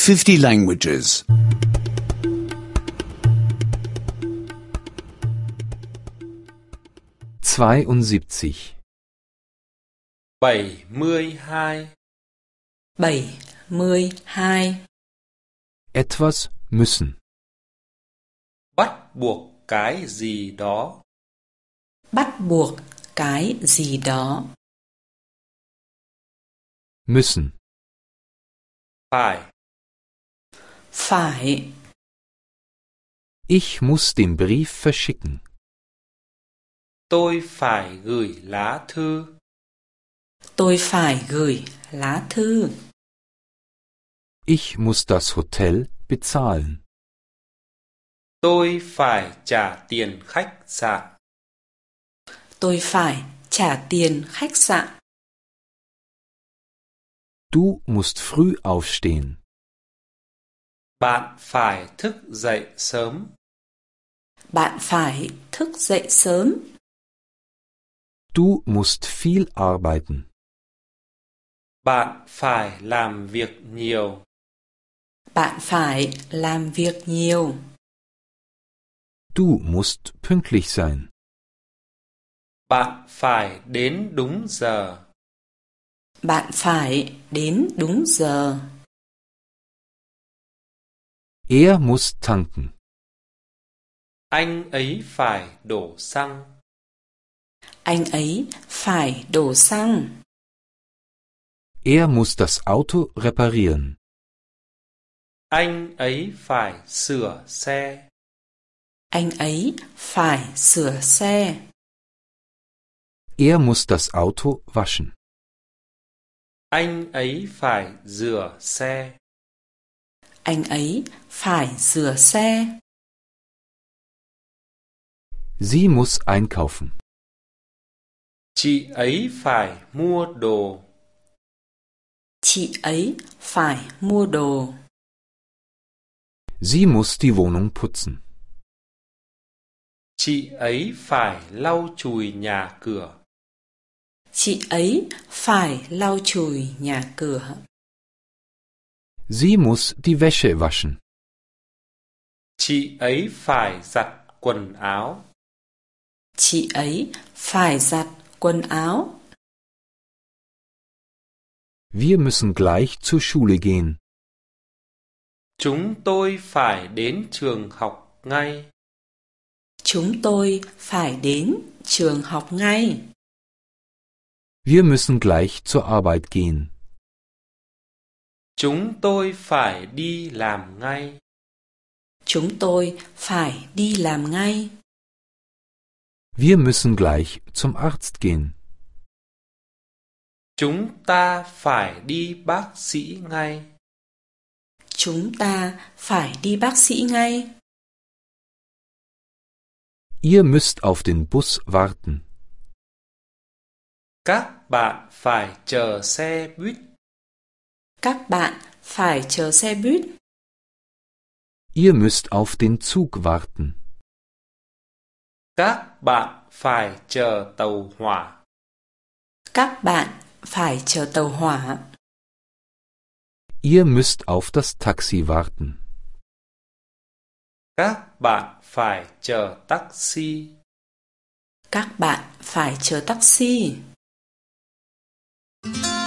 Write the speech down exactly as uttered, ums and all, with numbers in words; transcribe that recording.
fifty languages. zweiundsiebzig. bảy mươi hai. bảy mươi hai. Etwas müssen. Bắt buộc cái gì đó. Bắt buộc cái gì đó. Müssen. Phải. Phải. Ich muss den Brief verschicken. Tôi phải gửi lá thư. Tôi phải gửi lá thư. Ich muss das Hotel bezahlen. Tôi phải trả tiền khách sạn. Tôi phải trả tiền khách sạn. Du musst früh aufstehen. Bạn phải thức dậy sớm. Bạn phải thức dậy sớm. Du musst viel arbeiten. Bạn phải làm việc nhiều. Bạn phải làm việc nhiều. Du musst pünktlich sein. Bạn phải đến đúng giờ. Bạn phải đến đúng giờ. Er muss tanken. Anh ấy phải đổ xăng. Anh ấy phải đổ xăng. Er muss das Auto reparieren. Anh ấy phải sửa xe. Anh ấy phải sửa xe. Er muss das Auto waschen. Anh ấy phải rửa xe. Anh ấy phải rửa xe. Sie muss einkaufen. Chị ấy phải mua đồ. Chị ấy phải mua đồ. Sie muss die Wohnung putzen. Chị ấy phải lau chùi nhà cửa. Chị ấy phải lau chùi nhà cửa. Sie muss die Wäsche waschen. Chị ấy phải giặt quần áo. Chị ấy phải giặt quần áo. Wir müssen gleich zur Schule gehen. Chúng tôi phải đến trường học ngay. Chúng tôi phải đến trường học ngay. Wir müssen gleich zur Arbeit gehen. Chúng tôi phải đi làm ngay. Chúng tôi phải đi làm ngay. Wir müssen gleich zum Arzt gehen. Chúng ta phải đi bác sĩ ngay. Chúng ta phải đi bác sĩ ngay. Ihr müsst auf den Bus warten. Các bạn phải chờ xe buýt. Các bạn phải chờ xe buýt. Ihr müsst auf den Zug warten. Các bạn phải chờ tàu hỏa. Các bạn phải chờ tàu hỏa. Ihr müsst auf das Taxi warten. Các bạn phải chờ taxi. Các bạn phải chờ taxi.